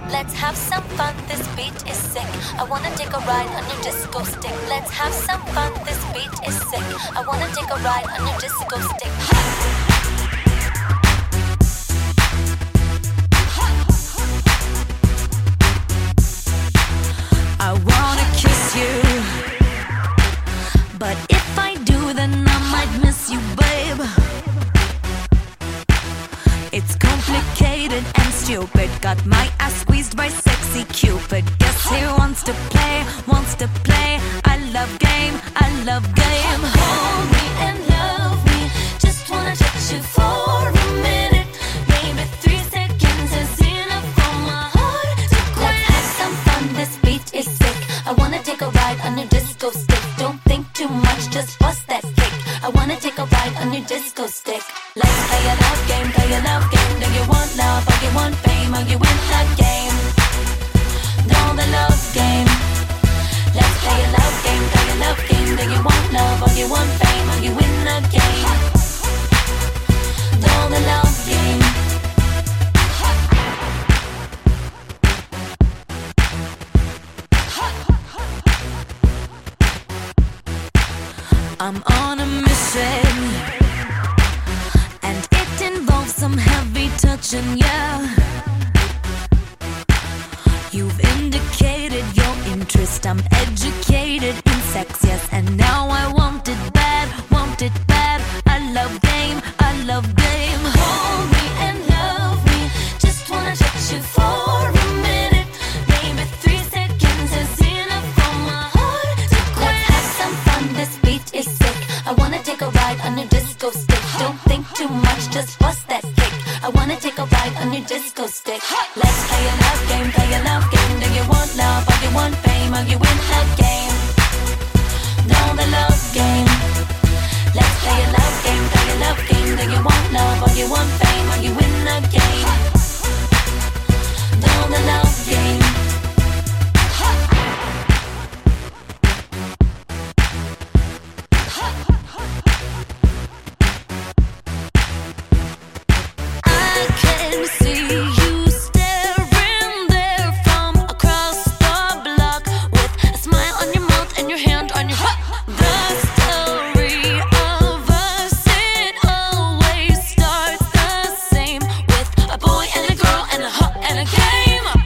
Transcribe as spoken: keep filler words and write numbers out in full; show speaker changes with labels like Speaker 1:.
Speaker 1: Let's have some fun, this beat is sick. I wanna take a ride on your disco stick. Let's have some fun, this beat is sick. I wanna take a ride on your disco stick.
Speaker 2: I wanna kiss you, but if I do, then I might miss you, babe. It's complicated and stupid. Got my ass squeezed by sexy Cupid. Guess he wants to play, wants to play. I love game, I love game.
Speaker 1: Hold me and love me. Just wanna touch you for a minute. Maybe three seconds is enough for my heart to quit. Let's have some fun, this beat is sick. I wanna take a ride on your disco stick. Don't think too much, just bust that kick. I wanna take a ride on your disco stick. Let's play a love game, play a love game. Do you want love or you want fame? Or you win the game? Know the love game. Let's play a love game, play a love game. Do you want love or you want fame? Or you win the game? Know the love game.
Speaker 2: I'm on a mission, and it involves some heavy touching, yeah. You've indicated your interest. I'm educated in sex, yes, and now I want it bad, want it bad. I love game, I love game.
Speaker 1: Hold me and love me. Just wanna touch you for a minute. Maybe three seconds is enough for my heart to quit. Let's have some fun, this beat is sick. I wanna take a ride on your disco stick. Don't think too much, just bust that kick. I wanna take a ride on your disco stick. Let's play a love game, play a love game. Do you want love or you want fame? Or you win the game? Know the love game. Let's play a love game, play a love game. Do you want love or you want fame? Or you win the game? Know the love game.
Speaker 2: I can see you staring there from across the block, with a smile on your mouth and your hand on your heart. The story of us, it always starts the same, with a boy and a girl and a hug and a game.